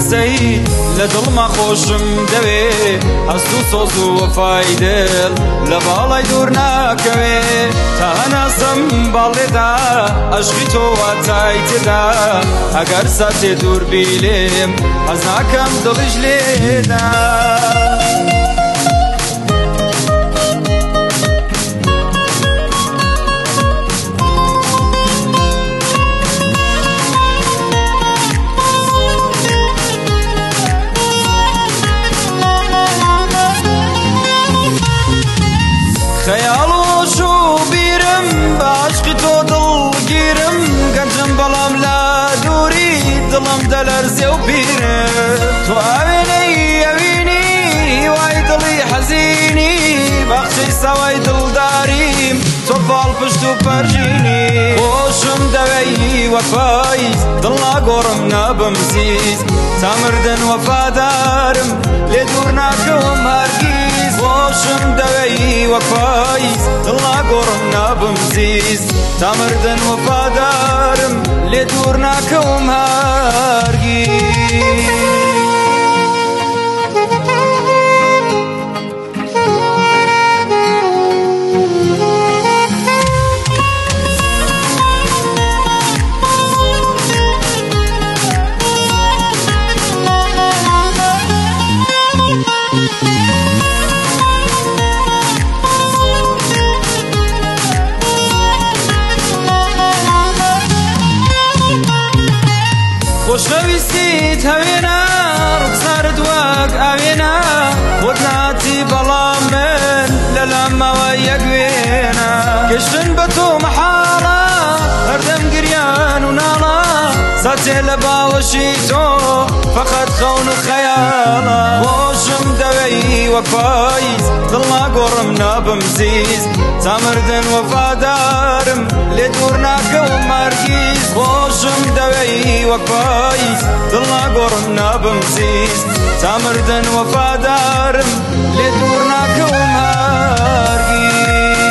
سەید لە دڵما خۆشم دەوێ هەست و سۆز و وەفای دڵ لە باڵای دوور ناکەوێ تا هەناسەم باڵێدا عەشقی تۆ واتای تێدا ئەگەر ساتێ دوور بیلێم حەز ناکەم دڵیش لێدا خەیاڵ وەش و بیرم بە عەشقی تۆ دڵگیرم گەنجم بەڵام لە دووری دڵم دەلەرزێ و پیرم تۆ ئاوێنەی ئەوینی وای دڵی حەزینی باخچەی سەوای دڵداریم تۆ پاڵ پشت و پەرژینی خۆشم دەوێی وەفاییز دڵ ناگۆڕم نابم زیز تا مردن وەفادارم لێ دوور ناکەوم هەرگیز خۆشم دەوێی وەفاییز دڵ ناگۆڕم نابم زیز تا مردن وەفادارم لێ دوور ناکەوم هەرگیز خۆشەویستیت هەوێنە ڕوخسارت وەک ئاوێنە بۆت ناتی بەڵام من لەلام ماوە یەک وێنە گەشتن بە تۆ مەحاڵە هەردەم گریان و ناڵە ساتێ لە باوەشی تۆ فەقەت خەون و خەیاڵە خۆشم دەوێی وەفاییز دڵ ناگۆڕم نابم زیز تا مردن وەفادارم لێ دوور ناکەوم هەرگیز خۆشم دەوێی وەفاییز دڵ ناگۆڕم نابم زیز تا مردن وەفادارم لێ دوور ناکەوم هەرگیز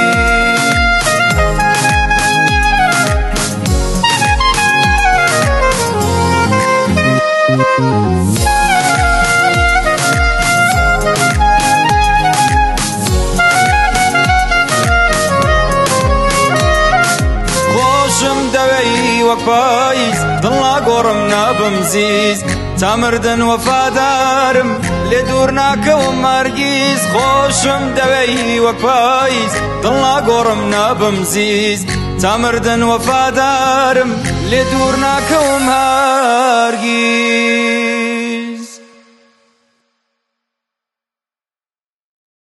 خۆشم دەوێی وەفاییز دڵ ناگۆڕم نابم زیز تا مردن وەفادارم لێ دوور ناکەوم هەرگیز خۆشم دەوێی وەفاییز دڵ ناگۆڕم نابم زیز تا مردن وەفادارم لێ دوور ناکەوم